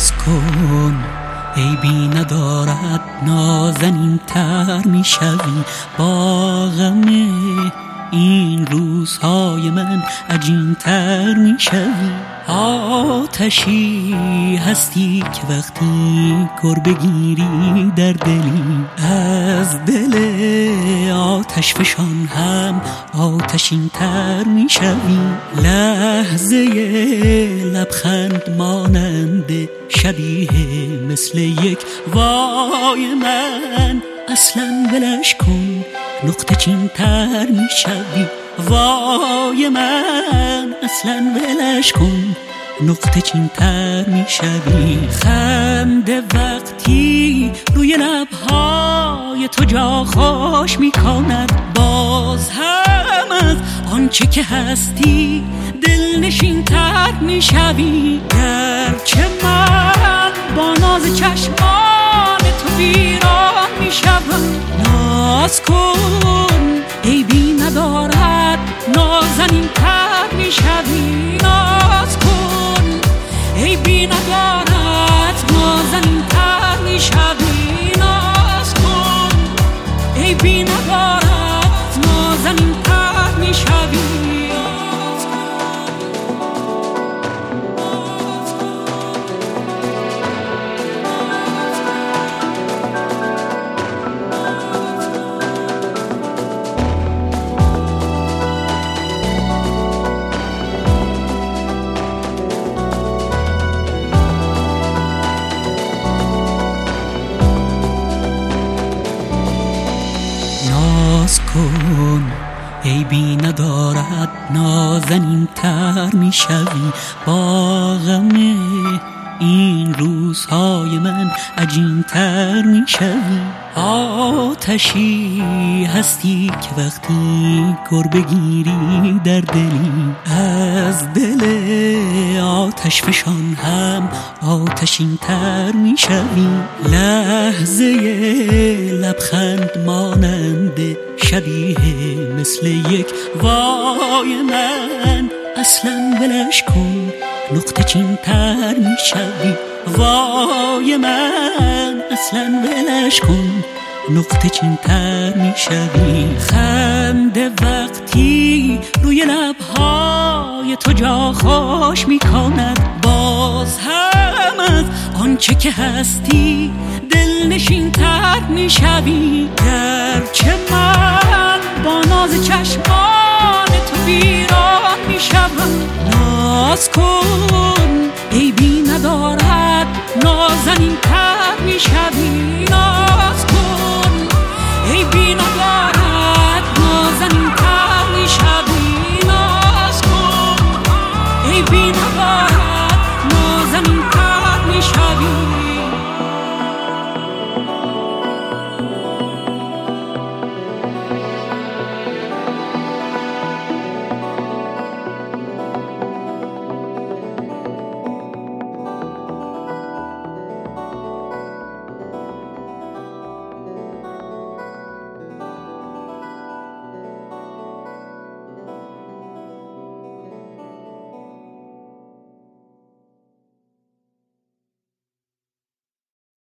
ناز کن عیبی ندارد، نازنین تر میشوی با غم این روزهای من عجین تر میشوی. آتشی هستی که وقتی گر بگیری در دلی، از دل آتش فشان هم آتشین تر میشوی. لحظه لبخند مانند شبیه مثل یک وای من، اصلا ولش کن نقطه چین تر میشوی. وای من اصلا ولش کن نقطه چین تر میشوی. خنده وقتی روی لبهای تو جا خوش میکند، باز هم از آنچه که هستی دلنشین تر میشوی. گرچه من با ناز چشمان تو ویران میشوم، ناز کن عیبی ندارد، نازنین تر میشوی. ناز کن عیبی ندارد، نازنین تر میشوی. ناز کن عیبی ندارد، نازنین تر میشوی. ناز کن عیبی ندارد، نازنین تر میشوی با غم این روزهای من عجین تر میشوی. آتشی هستی که وقتی گر بگیری در دلی، از دل آتش فشان هم آتشین تر میشوی. لحظه لبخند مانند شبیه مثل یک وای من، اصلا ولش کن نقطه چین تر میشوی. وای من اصلا ولش کن نقطه چین تر میشوی. خنده وقتی روی لبهای تو جا خوش میکند، باز هم از آنچه که هستی دلنشین تر میشوی. گرچه من با ناز چشمان